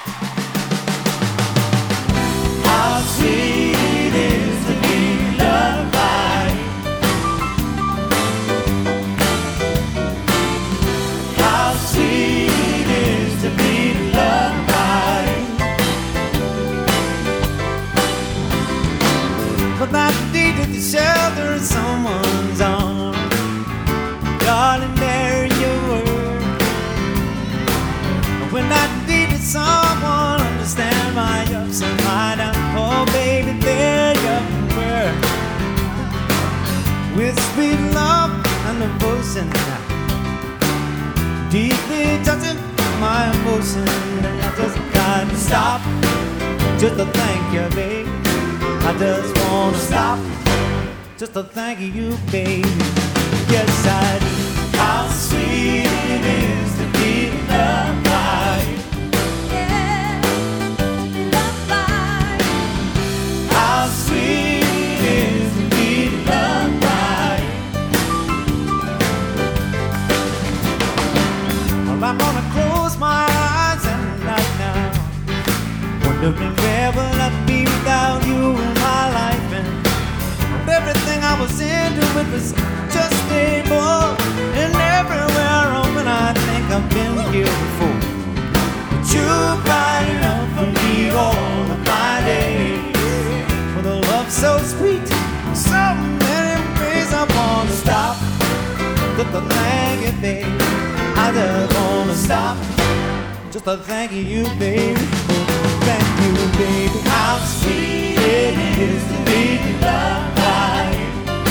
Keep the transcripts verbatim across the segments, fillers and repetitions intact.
How sweet it is to be loved by you. How sweet it is to be loved by you. But that deed at the shelter of someone's arms, darling, there you were. When I needed someone to understand my ups and my downs, oh baby, there you were. With sweet love and devotion, deeply touching my emotion, and I just can't stop just to thank you, baby. I just wanna stop just to thank you, baby. Yes, I do. How sweet it is to be loved by you. Yeah, loved by you. How sweet it is to be loved by you. Well, I'm gonna close my eyes at night now, wondering where will I be without you in my life, and everything I was into, it was just a bore. And everywhere open, I think I've been here before. But you brighten up for me all of my days with a love so sweet, so many ways I wanna stop just to thank you, baby. I just wanna stop just to thank you, baby. Thank you, baby. How sweet it is to be loved by you.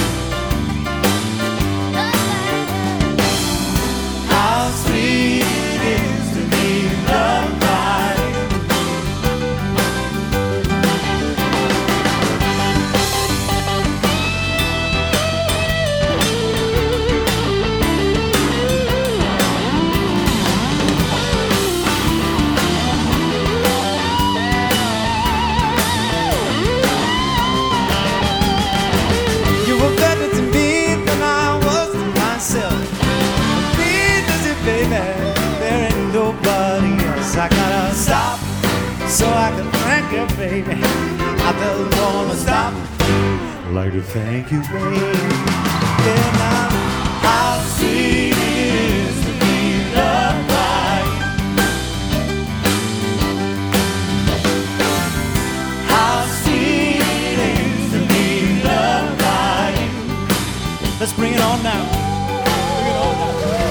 How sweet it is to be loved by you. You were better to me than I was to myself. Please, is it, baby? There ain't nobody else. I gotta stop so I can thank you, baby. I just wanna stop, like to thank you, baby. Yeah, now, how sweet it is to be loved by you. How sweet it is to be loved by you. Let's bring it on now. Bring it on now.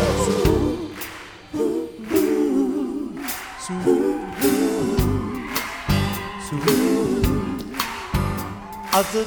I'll do.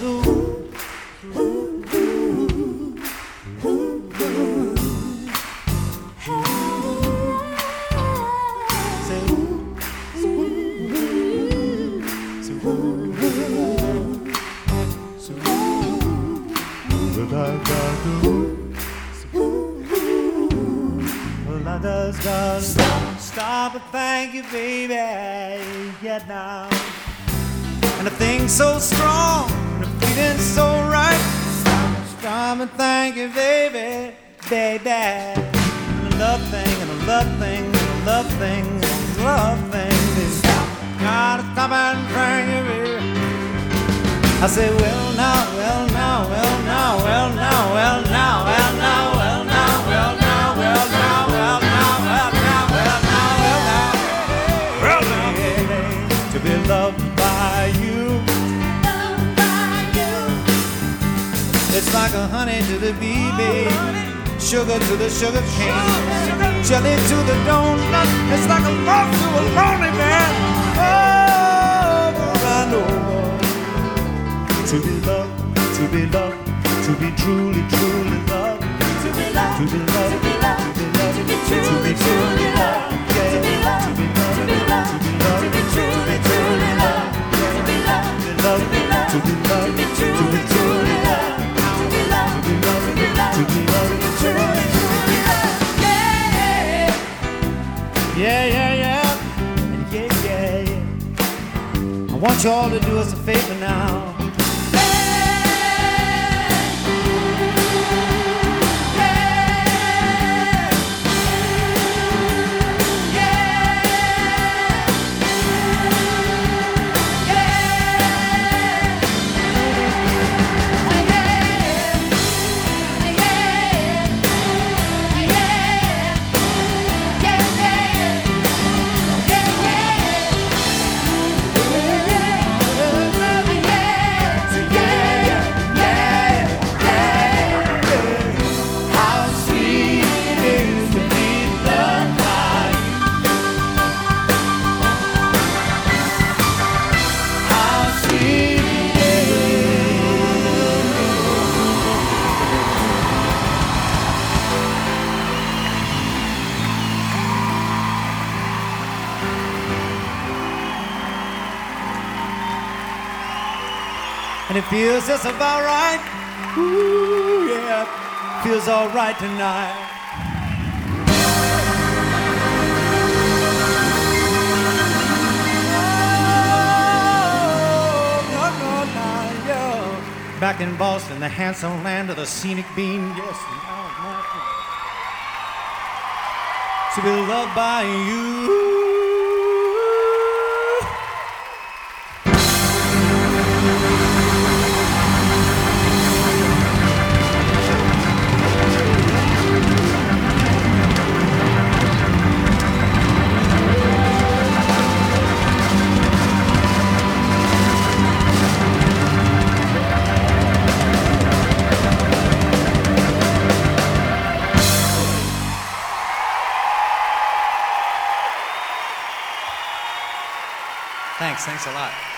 Stop, stop and thank you, baby. Yeah, now. And the thing's so strong, and the feeling's so right. Stop, stop and thank you, baby, baby. And the love thing, and the love thing, and the love thing, and the love thing. Stop, gotta stop and thank you, baby. I say, well now, well now, well now, well now, well now, well now, well now, well now, well now, well now, well now, well now, well now, well now, to be loved by you. Loved by you. It's like a honey to the bee, babe, sugar to the sugar cane, jelly to the donut. It's like a love to a lonely man. Over and over. To be loved, to be loved, to be truly, truly loved. To be loved, To be loved, to be loved, to be loved, to be truly, truly loved. yeah. To be loved, To be loved, to be loved, to be loved, to be truly, truly loved. To be loved, to be loved, to be loved, to be loved, to be truly, truly loved. To be loved, to be loved, to be loved, to be loved, to be truly, truly loved. Yeah. yeah, yeah, yeah, and yeah, yeah, yeah. I want you all to do us a favor now. and it feels just about right. Ooh, yeah, feels all right tonight. Back in Boston, the handsome land of the scenic beam. Yes, to be loved by you. Thanks, thanks a lot.